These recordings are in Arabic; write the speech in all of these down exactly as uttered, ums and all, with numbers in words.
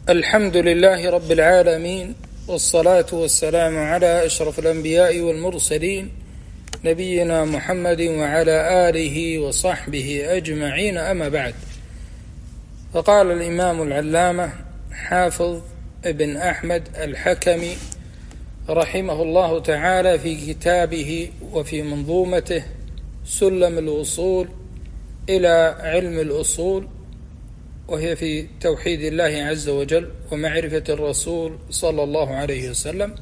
الحمد لله رب العالمين، والصلاة والسلام على أشرف الأنبياء والمرسلين نبينا محمد وعلى آله وصحبه أجمعين، أما بعد. فقال الإمام العلامة حافظ ابن أحمد الحكمي رحمه الله تعالى في كتابه وفي منظومته سلم الوصول إلى علم الأصول، وهي في توحيد الله عز وجل ومعرفة الرسول صلى الله عليه وسلم،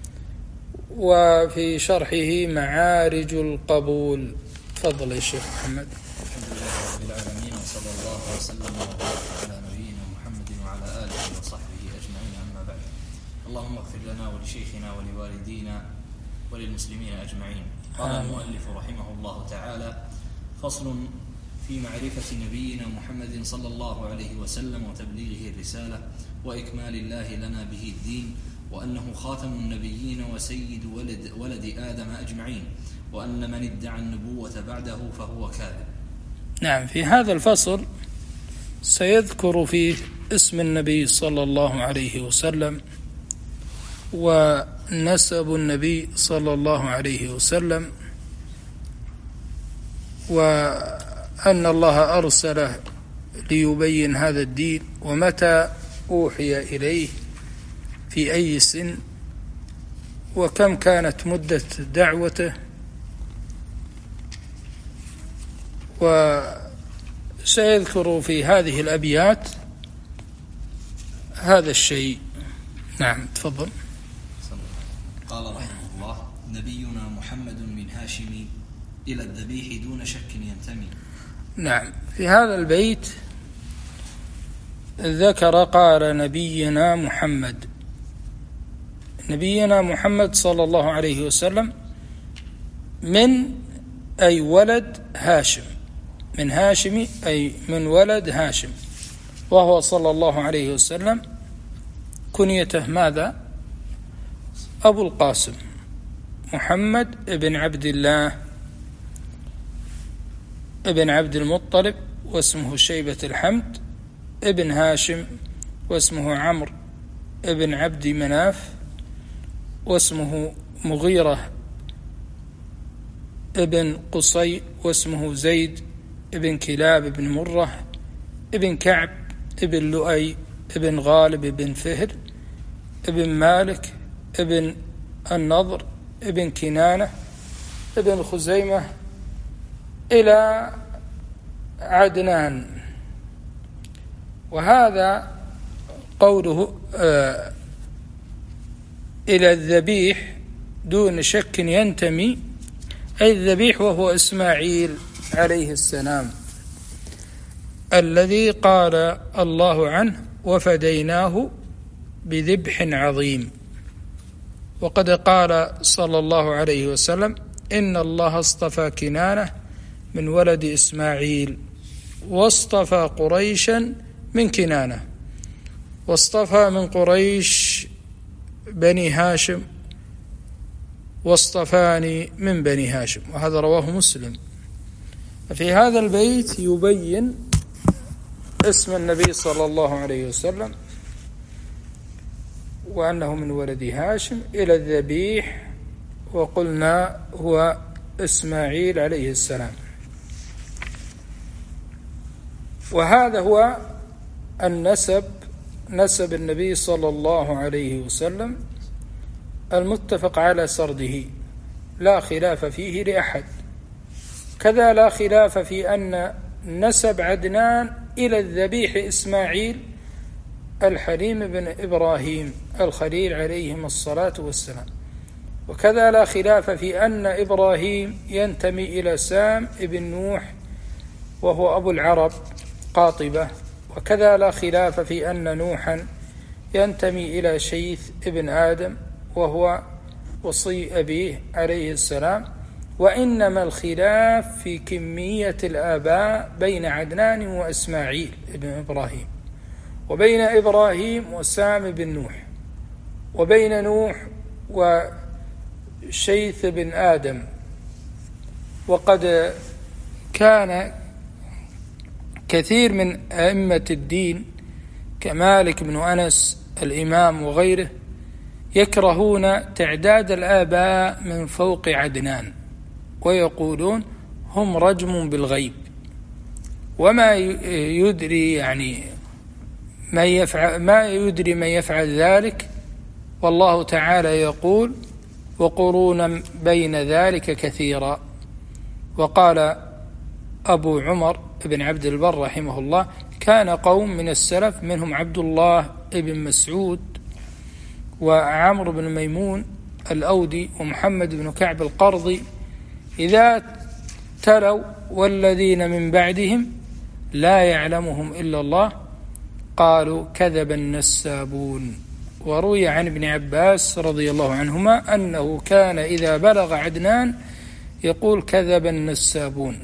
وفي شرحه معارج القبول. تفضل يا شيخ محمد. الحمد لله رب العالمين، وصلى الله وسلم وبارك على نبينا محمد وعلى آله وصحبه أجمعين، أما بعد. اللهم اغفر لنا ولشيخنا ولوالدينا وللمسلمين أجمعين. قال المؤلف رحمه الله تعالى: فصل في معرفة نبينا محمد صلى الله عليه وسلم وتبليغه الرسالة وإكمال الله لنا به الدين، وأنه خاتم النبيين وسيد ولد, ولد آدم أجمعين، وأن من ادعى النبوة بعده فهو كاذب. نعم، في هذا الفصل سيذكر فيه اسم النبي صلى الله عليه وسلم ونسب النبي صلى الله عليه وسلم، وأن الله أرسله ليبين هذا الدين، ومتى أوحي إليه، في أي سن، وكم كانت مدة دعوته. وسيذكر في هذه الأبيات هذا الشيء. نعم، تفضل. قال رحمه الله: نبينا محمد من هاشم إلى الذبيح دون شك ينتمي. نعم، في هذا البيت ذكر قال نبينا محمد. نبينا محمد صلى الله عليه وسلم من أي ولد هاشم، من هاشم أي من ولد هاشم، وهو صلى الله عليه وسلم كنيته ماذا؟ أبو القاسم محمد ابن عبد الله ابن عبد المطلب، واسمه شيبة الحمد ابن هاشم، واسمه عمرو ابن عبد مناف، واسمه مغيرة ابن قصي، واسمه زيد ابن كلاب ابن مرة ابن كعب ابن لؤي ابن غالب ابن فهر ابن مالك ابن النضر ابن كنانة ابن خزيمة إلى عدنان. وهذا قوله آه إلى الذبيح دون شك ينتمي، أي الذبيح وهو إسماعيل عليه السلام، الذي قال الله عنه: وفديناه بذبح عظيم. وقد قال صلى الله عليه وسلم: إن الله اصطفى كنانة من ولد إسماعيل، واصطفى قريشا من كنانة، واصطفى من قريش بني هاشم، واصطفاني من بني هاشم. وهذا رواه مسلم. في هذا البيت يبين اسم النبي صلى الله عليه وسلم، وأنه من ولد هاشم إلى الذبيح، وقلنا هو إسماعيل عليه السلام. وهذا هو النسب، نسب النبي صلى الله عليه وسلم المتفق على سرده، لا خلاف فيه لأحد. كذا لا خلاف في أن نسب عدنان إلى الذبيح إسماعيل الحليم بن إبراهيم الخليل عليهم الصلاة والسلام. وكذا لا خلاف في أن إبراهيم ينتمي إلى سام ابن نوح وهو أبو العرب قاطبة. وكذا لا خلاف في أن نوحا ينتمي إلى شيث ابن آدم وهو وصي أبيه عليه السلام. وإنما الخلاف في كمية الآباء بين عدنان وإسماعيل ابن إبراهيم، وبين إبراهيم وسام بن نوح، وبين نوح وشيث بن آدم. وقد كان كثير من أئمة الدين كمالك بن أنس الإمام وغيره يكرهون تعداد الآباء من فوق عدنان، ويقولون هم رجم بالغيب، وما يدري يعني ما يفعل ما يدري من يفعل ذلك، والله تعالى يقول وقرونا بين ذلك كثيرا. وقال أبو عمر بن عبد البر رحمه الله: كان قوم من السلف منهم عبد الله بن مسعود وعمرو بن ميمون الأودي ومحمد بن كعب القرظي إذا تلوا والذين من بعدهم لا يعلمهم إلا الله قالوا كذب النسابون. وروي عن ابن عباس رضي الله عنهما أنه كان إذا بلغ عدنان يقول كذب النسابون.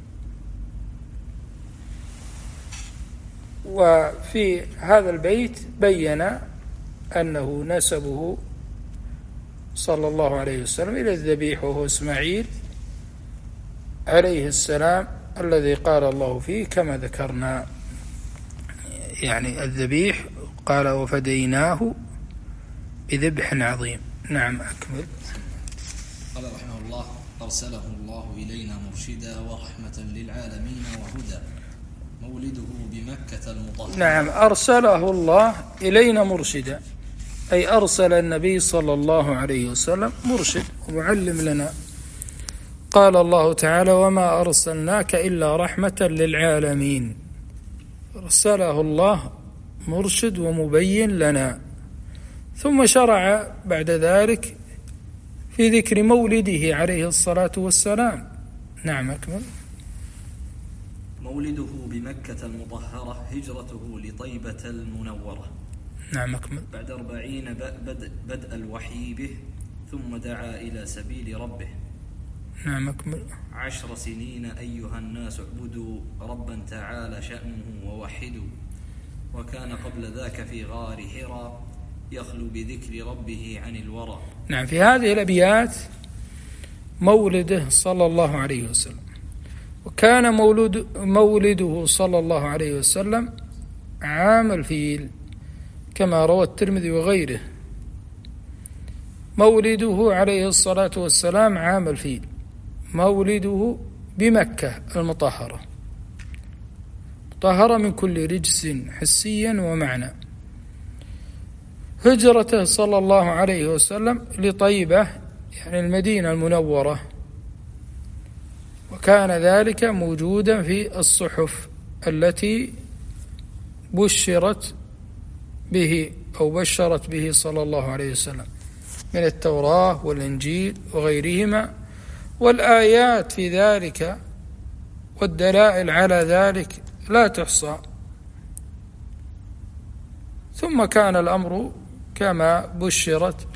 وفي هذا البيت بين أنه نسبه صلى الله عليه وسلم إلى الذبيح وهو إسماعيل عليه السلام الذي قال الله فيه كما ذكرنا، يعني الذبيح قال وفديناه بذبح عظيم. نعم أكمل. قال رحمه الله: أرسله الله إلينا مرشدا ورحمة للعالمين وهدى، مولده بمكة المطهرة. نعم، أرسله الله إلينا مرشدا، أي أرسل النبي صلى الله عليه وسلم مرشد ومعلم لنا. قال الله تعالى: وما أرسلناك إلا رحمة للعالمين. أرسله الله مرشد ومبين لنا. ثم شرع بعد ذلك في ذكر مولده عليه الصلاة والسلام. نعم أكمل. مولده بمكة المطهرة، هجرته لطيبة المنورة. نعم أكمل. بعد أربعين بدء, بدء الوحي به، ثم دعا إلى سبيل ربه. نعم أكمل. عشر سنين أيها الناس اعبدوا ربا تعالى شأنه ووحدوا، وكان قبل ذاك في غار حراء يخلو بذكر ربه عن الورى. نعم، في هذه الأبيات مولده صلى الله عليه وسلم، وكان مولد مولده صلى الله عليه وسلم عام الفيل كما روى الترمذي وغيره. مولده عليه الصلاة والسلام عام الفيل، مولده بمكة المطهرة، مطهرة من كل رجس حسيا ومعنى. هجرته صلى الله عليه وسلم لطيبة يعني المدينة المنورة، وكان ذلك موجودا في الصحف التي بشرت به أو بشرت به صلى الله عليه وسلم من التوراة والإنجيل وغيرهما، والآيات في ذلك والدلائل على ذلك لا تحصى. ثم كان الأمر كما بشرت،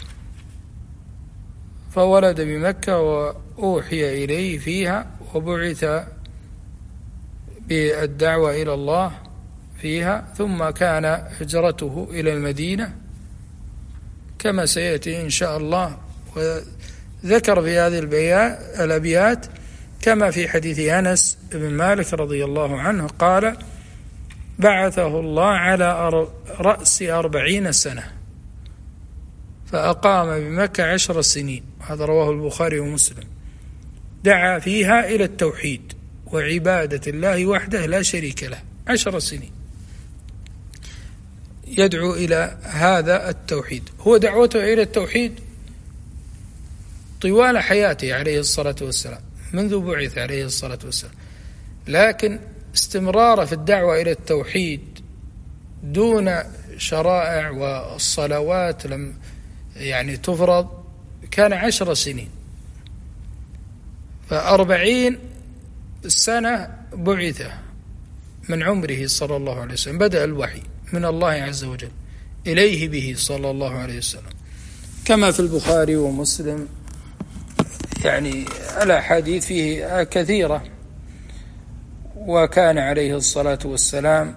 فولد بمكة وأوحي إليه فيها، وبعث بالدعوة إلى الله فيها، ثم كان هجرته إلى المدينة كما سيأتي إن شاء الله. وذكر في هذه الأبيات كما في حديث أنس بن مالك رضي الله عنه قال: بعثه الله على رأس أربعين سنة فأقام بمكة عشر سنين، هذا رواه البخاري ومسلم، دعا فيها إلى التوحيد وعبادة الله وحده لا شريك له، عشر سنين يدعو إلى هذا التوحيد. هو دعوته إلى التوحيد طوال حياته عليه الصلاة والسلام منذ بعث عليه الصلاة والسلام، لكن استمرار في الدعوة إلى التوحيد دون شرائع والصلوات لم يعني تفرض كان عشر سنين. فأربعين سنة بعث من عمره صلى الله عليه وسلم، بدأ الوحي من الله عز وجل إليه به صلى الله عليه وسلم، كما في البخاري ومسلم، يعني الأحاديث فيه كثيرة. وكان عليه الصلاة والسلام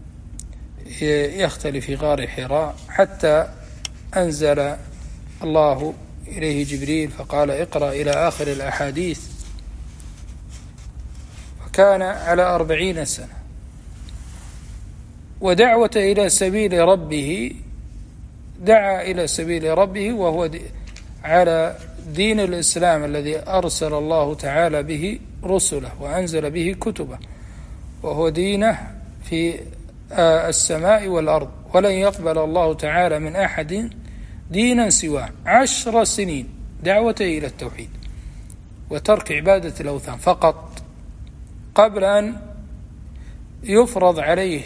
يختلي في غار حراء حتى أنزل الله إليه جبريل فقال: اقرأ إلى آخر الأحاديث. وكان على أربعين سنة. ودعوة إلى سبيل ربه، دعا إلى سبيل ربه وهو على دين الإسلام الذي أرسل الله تعالى به رسله وأنزل به كتبه، وهو دينه في السماء والأرض، ولن يقبل الله تعالى من أحد دينا سواه. عشر سنين دعوة إلى التوحيد وترك عبادة الأوثان فقط، قبل أن يفرض عليه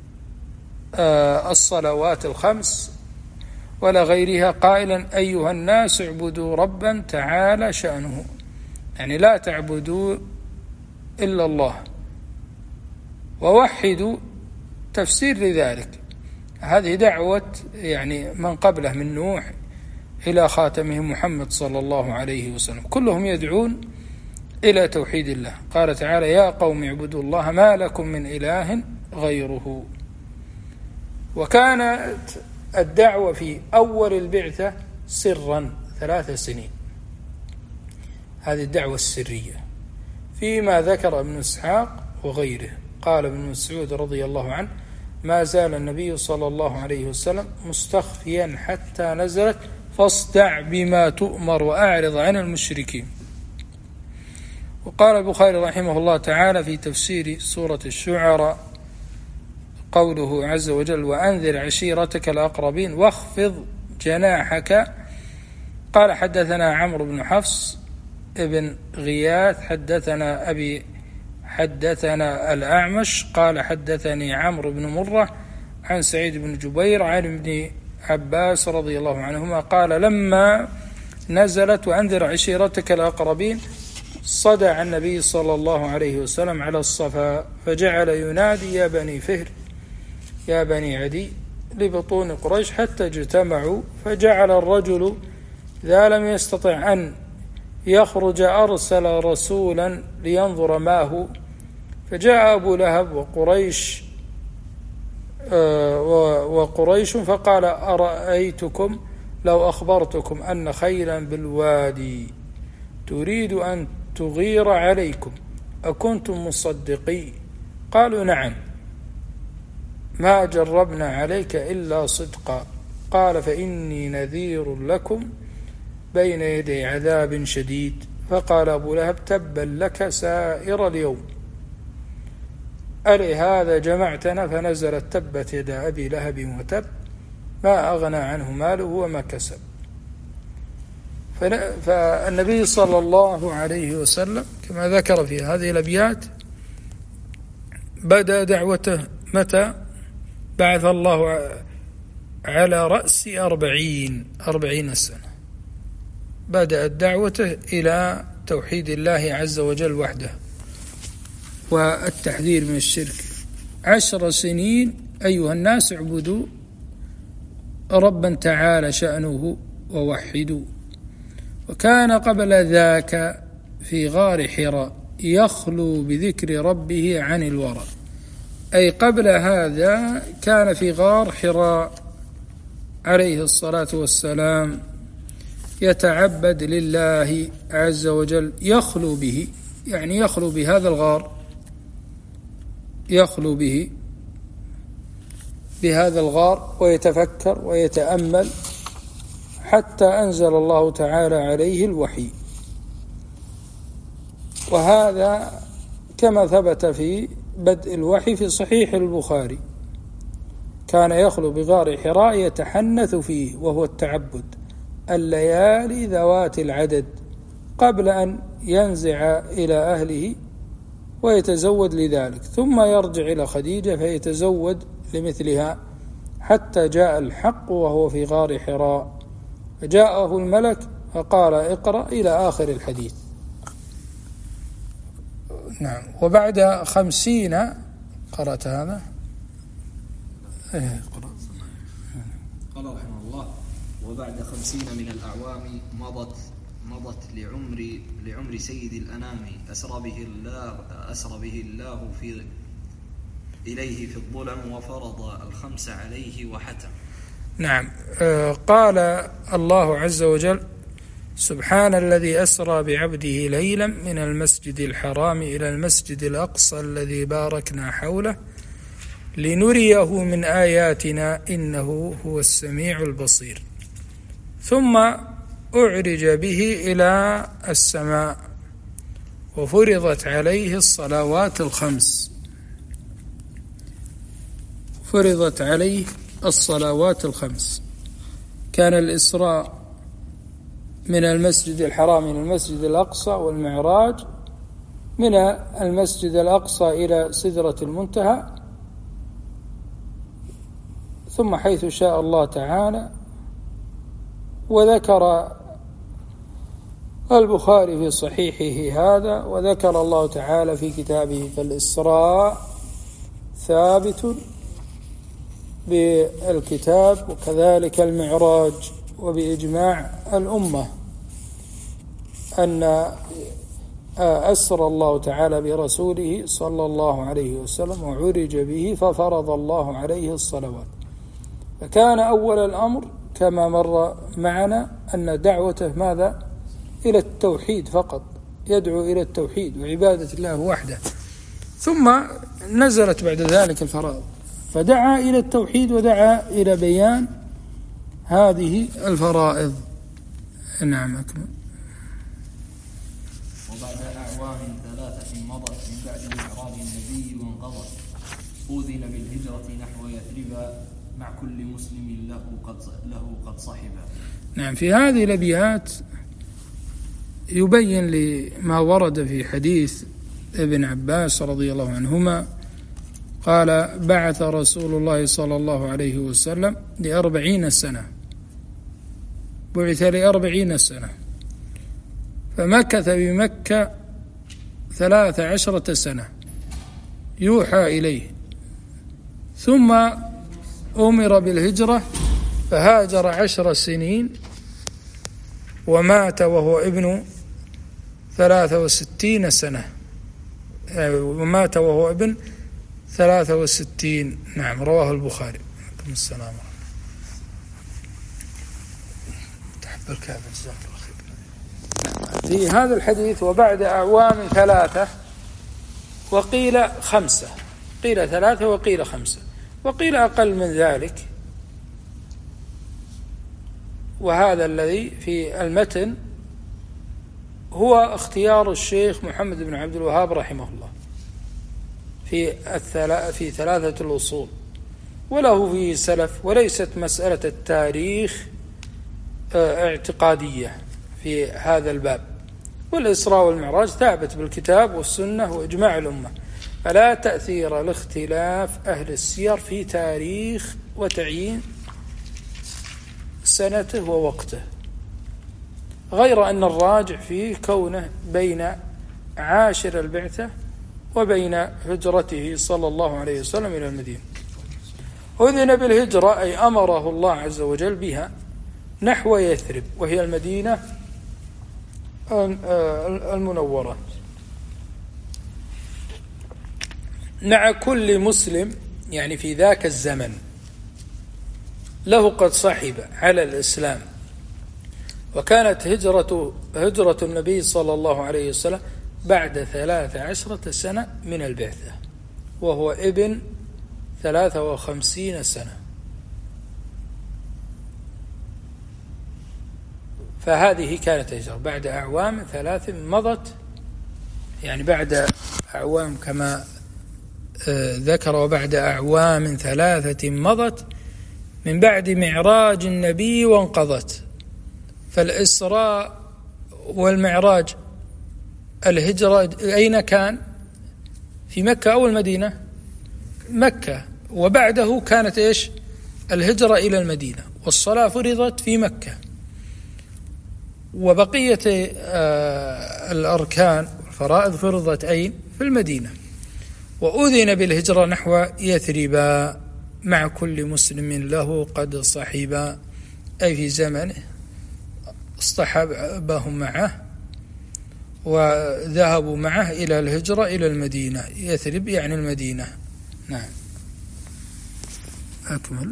الصلوات الخمس ولا غيرها، قائلا أيها الناس اعبدوا ربا تعالى شأنه، يعني لا تعبدوا إلا الله، ووحدوا. تفسير لذلك هذه دعوة يعني من قبله من نوح إلى خاتمهم محمد صلى الله عليه وسلم، كلهم يدعون إلى توحيد الله. قال تعالى يا قوم اعبدوا الله ما لكم من إله غيره. وكانت الدعوة في أول البعثة سرا ثلاث سنين، هذه الدعوة السرية، فيما ذكر ابن إسحاق وغيره. قال ابن مسعود رضي الله عنه ما زال النبي صلى الله عليه وسلم مستخفيا حتى نزلت فاصدع بما تؤمر وأعرض عن المشركين. وقال البخاري رحمه الله تعالى في تفسير سورة الشعراء قوله عز وجل وأنذر عشيرتك الأقربين واخفض جناحك. قال حدثنا عمرو بن حفص ابن غياث حدثنا أبي حدثنا الأعمش قال حدثني عمرو بن مرة عن سعيد بن جبير عن ابن عباس رضي الله عنهما قال لما نزلت وأنذر عشيرتك الأقربين صدع النبي صلى الله عليه وسلم على الصفا فجعل ينادي يا بني فهر يا بني عدي لبطون قريش حتى اجتمعوا، فجعل الرجل إذا لم يستطع أن يخرج أرسل رسولا لينظر ما هو، فجاء أبو لهب وقريش وقريش فقال أرأيتكم لو أخبرتكم أن خيلا بالوادي تريد أن تغير عليكم أكنتم مصدقي؟ قالوا نعم، ما جربنا عليك إلا صدقا. قال فإني نذير لكم بين يدي عذاب شديد. فقال أبو لهب تبا لك سائر اليوم ألهذا جمعتنا؟ فنزلت تبت يدا أبي لهب وتب ما أغنى عنه ماله وما كسب. فالنبي صلى الله عليه وسلم كما ذكر في هذه الأبيات بدأ دعوته متى؟ بعث الله على رأس أربعين أربعين سنة بدأت دعوته إلى توحيد الله عز وجل وحده والتحذير من الشرك. عشر سنين أيها الناس اعبدوا ربا تعالى شأنه ووحدوا. وكان قبل ذاك في غار حراء يخلو بذكر ربه عن الورى، أي قبل هذا كان في غار حراء عليه الصلاة والسلام يتعبد لله عز وجل، يخلو به يعني يخلو بهذا الغار، يخلو به بهذا الغار ويتفكر ويتأمل حتى أنزل الله تعالى عليه الوحي. وهذا كما ثبت في بدء الوحي في صحيح البخاري كان يخلو بغار حراء يتحنث فيه وهو التعبد الليالي ذوات العدد قبل أن ينزع إلى أهله ويتزود لذلك، ثم يرجع إلى خديجة فيتزود لمثلها حتى جاء الحق وهو في غار حراء فجاءه الملك فقال اقرأ إلى آخر الحديث. نعم. وبعد خمسين قرأت هذا قال رحمه الله وبعد خمسين من الأعوام مضت مضت لعمر لعمر سيد الأنام أسرى به الله أسرى به الله في إليه في الظلم وفرض الخمس عليه وحتم. نعم. قال الله عز وجل سبحان الذي أسرى بعبده ليلا من المسجد الحرام إلى المسجد الأقصى الذي باركنا حوله لنريه من آياتنا إنه هو السميع البصير. ثم أعرج به إلى السماء وفرضت عليه الصلوات الخمس فرضت عليه الصلوات الخمس كان الإسراء من المسجد الحرام إلى المسجد الأقصى، والمعراج من المسجد الأقصى إلى سدرة المنتهى، ثم حيث شاء الله تعالى. وذكر البخاري في صحيحه هذا، وذكر الله تعالى في كتابه: فالإسراء ثابت بالكتاب، وكذلك المعراج، وبإجماع الأمة أن أسرى الله تعالى برسوله صلى الله عليه وسلم وعرج به ففرض الله عليه الصلوات. فكان أول الأمر كما مر معنا أن دعوته ماذا؟ إلى التوحيد فقط، يدعو إلى التوحيد وعبادة الله وحده. ثم نزلت بعد ذلك الفرائض، فدعا إلى التوحيد ودعا إلى بيان هذه الفرائض. نعم أكمل. وبعد أعوام ثلاثة مضت من بعد إعراض النبي وانقضت، أذن بالهجرة نحو يثرب مع كل مسلم له قد له قد صحبا. نعم، في هذه الأبيات يبين لما ورد في حديث ابن عباس رضي الله عنهما قال: بعث رسول الله صلى الله عليه وسلم لأربعين سنة، بعث لأربعين سنة، فمكث بمكة ثلاث عشرة سنة يوحى إليه، ثم أمر بالهجرة فهاجر عشر سنين، ومات وهو ابن ثلاثة وستين سنة، ومات وهو ابن ثلاثة وستين. نعم، رواه البخاري. عليكم السلام. تحب الكعبة جزاك الله خير. في هذا الحديث: وبعد أعوام ثلاثة، وقيل خمسة، قيل ثلاثة وقيل خمسة وقيل أقل من ذلك، وهذا الذي في المتن هو اختيار الشيخ محمد بن عبد الوهاب رحمه الله في الثلا في ثلاثة الأصول، وله فيه سلف، وليست مسألة التاريخ اعتقادية في هذا الباب. والإسراء والمعراج ثابت بالكتاب والسنة وإجماع الأمة، فلا تأثير لاختلاف أهل السير في تاريخ وتعيين سنته ووقته، غير أن الراجع فيه كونه بين عاشر البعثة وبين هجرته صلى الله عليه وسلم إلى المدينة. أذن بالهجرة أي أمره الله عز وجل بها نحو يثرب، وهي المدينة المنورة، مع كل مسلم، يعني في ذاك الزمن له قد صحب على الإسلام. وكانت هجرة هجرة النبي صلى الله عليه وسلم بعد ثلاث عشرة سنة من البعثة، وهو ابن ثلاثة وخمسين سنة. فهذه كانت هجرة بعد أعوام ثلاث مضت، يعني بعد أعوام كما ذكر: وبعد أعوام ثلاثة مضت من بعد معراج النبي وانقضت. فالإسراء والمعراج الهجرة أين كان؟ في مكة أو المدينة؟ مكة. وبعده كانت إيش؟ الهجرة إلى المدينة، والصلاة فرضت في مكة، وبقية الأركان والفرائض فرضت أين؟ في المدينة. وأذن بالهجرة نحو يثرب مع كل مسلم له قد صحبا، أي في زمنه اصطحبهم معه وذهبوا معه إلى الهجرة إلى المدينة. يثرب يعني المدينة. نعم أكمل.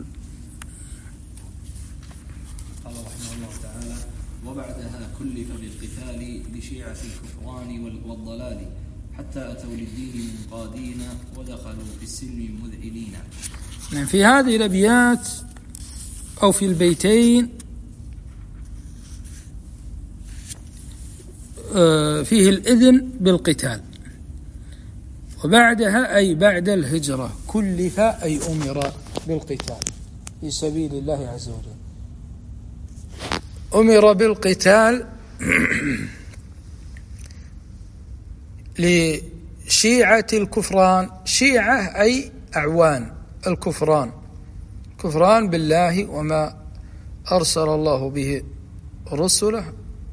قال رحمه الله تعالى: وبعدها كلف بالقتال لشيعة الكفران والضلال، حتى أتوا للدين منقادين ودخلوا في السلم مذعنين. في هذه الأبيات أو في البيتين فيه الإذن بالقتال، وبعدها أي بعد الهجرة كلف أي أمر بالقتال في سبيل الله عز وجل. أمر بالقتال لشيعة الكفران، شيعة أي أعوان الكفران، كفران بالله وما أرسل الله به رسله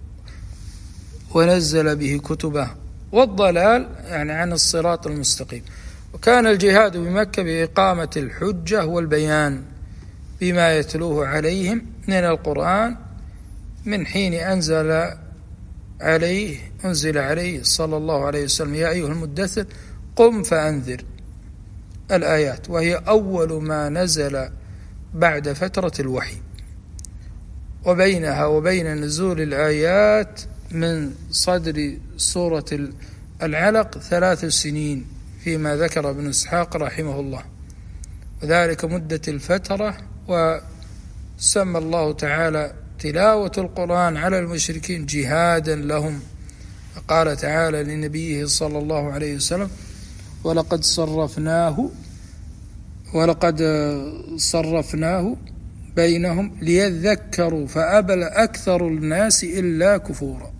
ونزل به كتبه، والضلال يعني عن الصراط المستقيم. وكان الجهاد بمكة بإقامة الحجة والبيان بما يتلوه عليهم من القرآن من حين أنزل عليه أنزل عليه صلى الله عليه وسلم يا أيها المدثر قم فأنذر الآيات، وهي أول ما نزل بعد فترة الوحي، وبينها وبين نزول الآيات من صدر سورة العلق ثلاث سنين فيما ذكر ابن إسحاق رحمه الله، وذلك مدة الفترة. وسمى الله تعالى تلاوة القرآن على المشركين جهادا لهم، قال تعالى لنبيه صلى الله عليه وسلم ولقد صرفناه ولقد صرفناه بينهم ليذكروا فأبى أكثر الناس إلا كفورا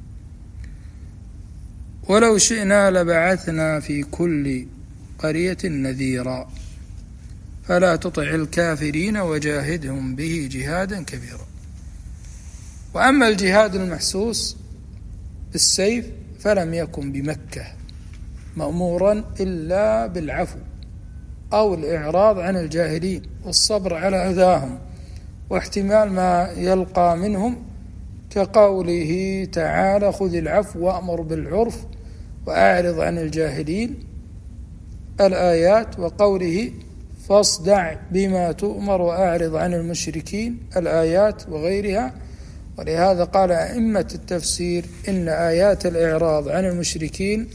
ولو شئنا لبعثنا في كل قرية نذيرا فلا تطع الكافرين وجاهدهم به جهادا كبيرا. وأما الجهاد المحسوس بالسيف فلم يكن بمكة مأمورا إلا بالعفو أو الإعراض عن الجاهلين والصبر على أذاهم واحتمال ما يلقى منهم، كقوله تعالى خذ العفو وأمر بالعرف وأعرض عن الجاهلين الآيات، وقوله فاصدع بما تؤمر وأعرض عن المشركين الآيات وغيرها. ولهذا قال أئمة التفسير إن آيات الإعراض عن المشركين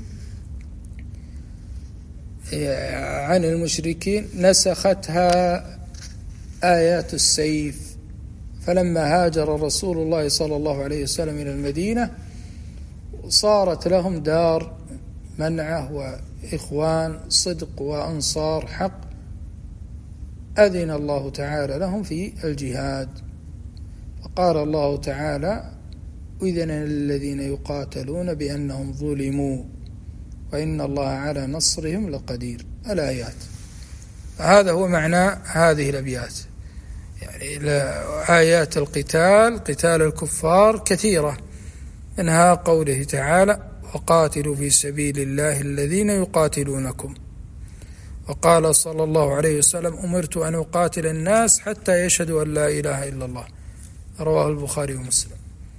عن المشركين نسختها آيات السيف، فلما هاجر رسول الله صلى الله عليه وسلم إلى المدينة صارت لهم دار منعه وإخوان صدق وأنصار حق، أذن الله تعالى لهم في الجهاد. فقال الله تعالى إذن للذين يقاتلون بأنهم ظلموا وإن الله على نصرهم لقدير الآيات. هذا هو معنى هذه الأبيات، يعني آيات القتال قتال الكفار كثيرة، منها قوله تعالى وقاتلوا في سبيل الله الذين يقاتلونكم، وقال صلى الله عليه وسلم أمرت أن أقاتل الناس حتى يشهدوا أن لا إله إلا الله، رواه البخاري ومسلم.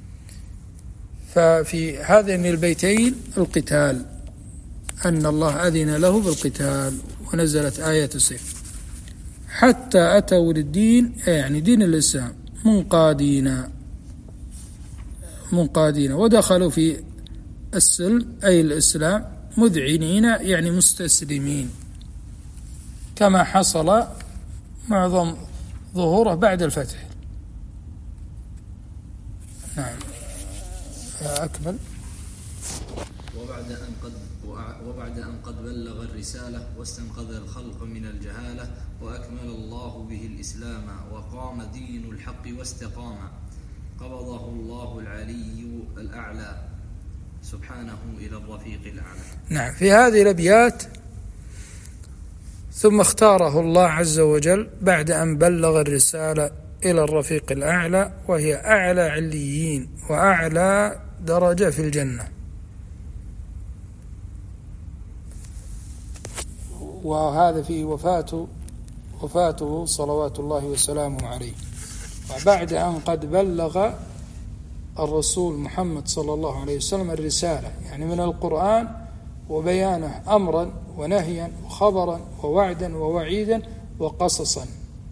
ففي هذين البيتين القتال أن الله أذن له بالقتال ونزلت آية السيف حتى أتوا للدين يعني دين الإسلام منقادين منقادين ودخلوا في السلم أي الإسلام مذعنين يعني مستسلمين، كما حصل معظم ظهوره بعد الفتح. نعم أكمل. وبعد أن قد وبعد أن قد بلغ الرسالة واستنقذ الخلق من الجهالة وأكمل الله به الإسلام وقام دين الحق واستقام، قبضه الله العلي الأعلى سبحانه إلى الرفيق الأعلى. نعم في هذه الأبيات ثم اختاره الله عز وجل بعد أن بلغ الرسالة إلى الرفيق الأعلى، وهي أعلى عليين وأعلى درجة في الجنة، وهذا في وفاته وفاته صلوات الله وسلامه عليه. وبعد أن قد بلغ الرسول محمد صلى الله عليه وسلم الرسالة يعني من القرآن وبيانه أمرا ونهيا وخبرا ووعدا ووعيدا وقصصا،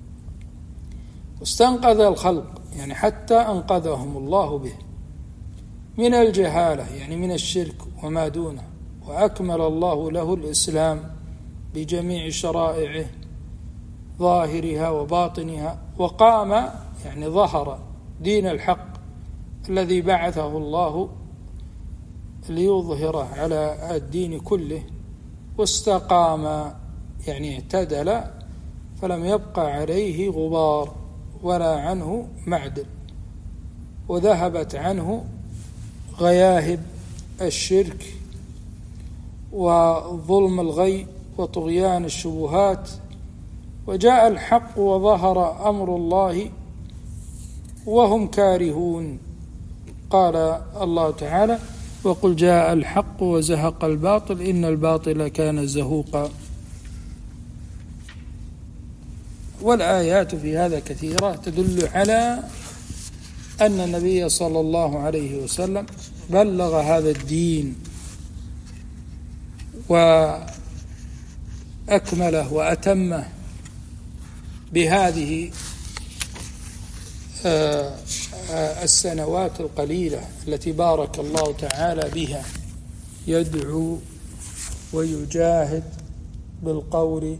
واستنقذ الخلق يعني حتى أنقذهم الله به من الجهالة يعني من الشرك وما دونه وأكمل الله له الإسلام بجميع شرائعه ظاهرها وباطنها، وقام يعني ظهر دين الحق الذي بعثه الله ليظهره على الدين كله، واستقام يعني اعتدل، فلم يبقى عليه غبار ولا عنه معدل، وذهبت عنه غياهب الشرك وظلم الغي وطغيان الشبهات، وجاء الحق وظهر أمر الله وهم كارهون. قال الله تعالى: وقل جاء الحق وزهق الباطل إن الباطل كان زهوقا. والآيات في هذا كثيرة تدل على أن النبي صلى الله عليه وسلم بلغ هذا الدين وأكمله وأتمه بهذه السنوات القليلة التي بارك الله تعالى بها، يدعو ويجاهد بالقول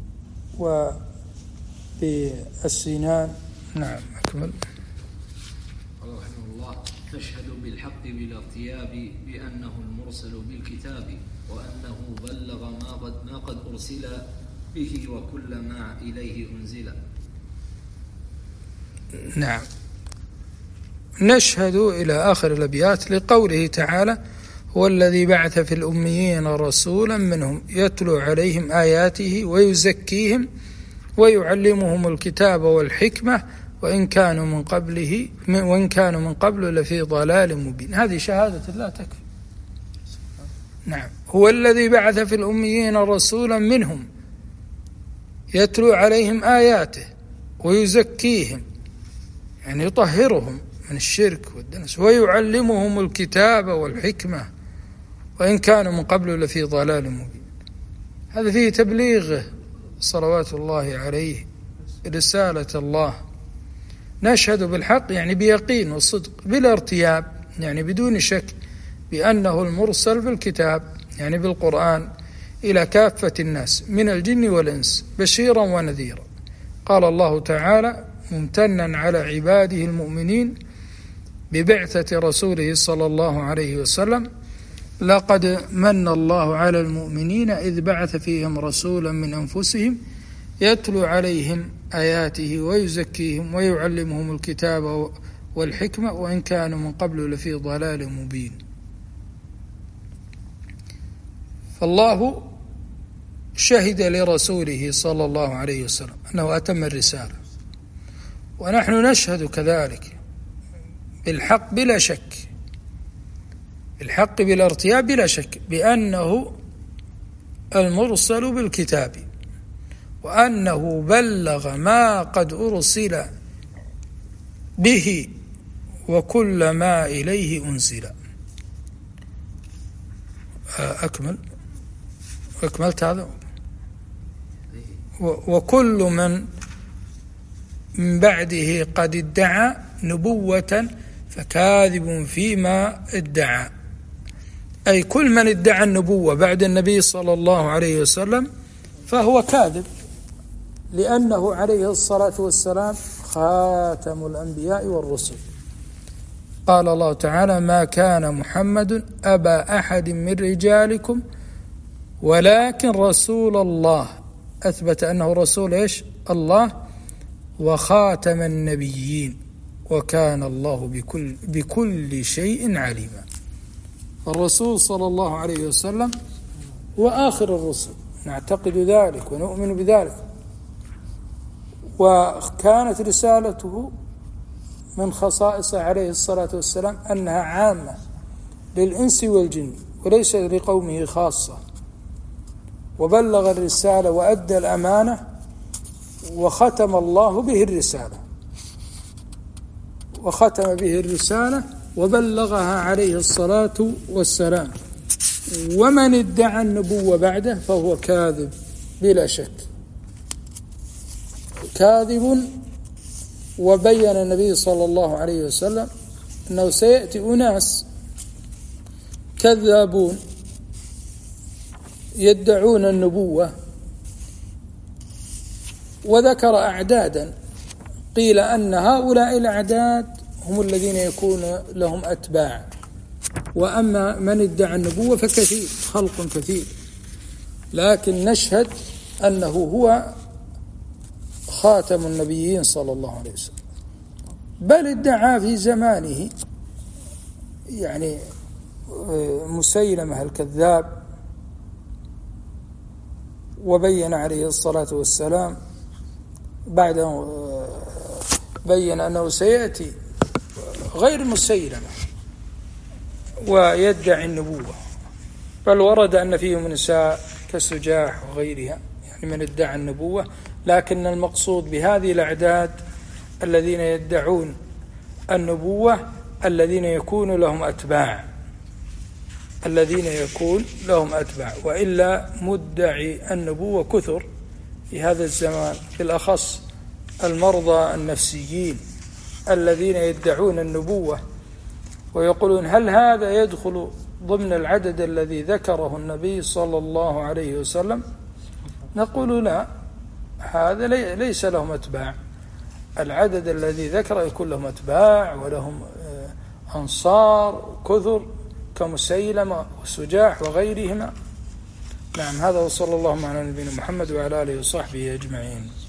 وبالسنان. نعم، أكمل. قال رحمه الله: نشهد بالحق بلا ارتياب بأنه المرسل بالكتاب، وأنه بلغ ما قد, ما قد أرسل به وكل ما إليه أنزل. نعم، نشهد إلى آخر الأبيات لقوله تعالى: هو الذي بعث في الأميين رسولا منهم يتلو عليهم آياته ويزكيهم ويعلمهم الكتاب والحكمة وإن كانوا من قبله وإن كانوا من قبل لفي ضلال مبين. هذه شهادة لا تكفي. نعم، هو الذي بعث في الأميين رسولا منهم يتلو عليهم آياته ويزكيهم، يعني يطهرهم من الشرك والدنس، ويعلمهم الكتاب والحكمة وإن كانوا من قبل لفي ضلال مبين. هذا فيه تبليغه صلوات الله عليه رسالة الله. نشهد بالحق يعني بيقين وصدق بلا ارتياب، يعني بدون شك، بأنه المرسل بالكتاب يعني بالقرآن إلى كافة الناس من الجن والإنس بشيرا ونذيرا. قال الله تعالى ممتنا على عباده المؤمنين ببعثة رسوله صلى الله عليه وسلم: لقد من الله على المؤمنين إذ بعث فيهم رسولا من أنفسهم يتلو عليهم آياته ويزكيهم ويعلمهم الكتاب والحكمة وإن كانوا من قبل لفي ضلال مبين. فالله شهد لرسوله صلى الله عليه وسلم أنه أتم الرسالة، ونحن نشهد كذلك بالحق بلا شك، بالحق بلا ارتياب بلا شك، بأنه المرسل بالكتاب، وأنه بلغ ما قد أرسل به وكل ما إليه أنزل. أكمل أكملت هذا. وكل من من بعده قد ادعى نبوة فكاذب فيما ادعى، أي كل من ادعى النبوة بعد النبي صلى الله عليه وسلم فهو كاذب، لأنه عليه الصلاة والسلام خاتم الأنبياء والرسل. قال الله تعالى: ما كان محمد أبا أحد من رجالكم ولكن رسول الله. أثبت أنه رسول إيش؟ الله، وخاتم النبيين، وكان الله بكل, بكل شيء عليما. الرسول صلى الله عليه وسلم وآخر الرسل، نعتقد ذلك ونؤمن بذلك، وكانت رسالته من خصائصه عليه الصلاة والسلام أنها عامة للإنس والجن وليس لقومه خاصة، وبلغ الرسالة وأدى الأمانة وختم الله به الرسالة وختم به الرسالة وبلغها عليه الصلاة والسلام. ومن ادعى النبوة بعده فهو كاذب بلا شك، كاذب. وبين النبي صلى الله عليه وسلم أنه سيأتي أناس كذابون يدعون النبوة، وذكر أعدادا، قيل أن هؤلاء الأعداد هم الذين يكون لهم أتباع، وأما من ادعى النبوة فكثير، خلق كثير، لكن نشهد أنه هو خاتم النبيين صلى الله عليه وسلم، بل ادعى في زمانه يعني مسيلمة الكذاب، وبين عليه الصلاة والسلام بعد بين أنه سيأتي غير مسيلمة ويدعي النبوة، بل ورد أن فيهم نساء كالسجاح وغيرها، يعني من ادعى النبوة. لكن المقصود بهذه الأعداد الذين يدعون النبوة الذين يكون لهم أتباع، الذين يكون لهم أتباع، وإلا مدعي النبوة كثر في هذا الزمان، بالأخص المرضى النفسيين الذين يدعون النبوة ويقولون هل هذا يدخل ضمن العدد الذي ذكره النبي صلى الله عليه وسلم؟ نقول لا، هذا ليس لهم أتباع. العدد الذي ذكره يكون لهم أتباع ولهم أنصار كثر كمسيلمة وسجاح وغيرهما. نعم، هذا وصلى الله على نبينا محمد وعلى آله وصحبه أجمعين.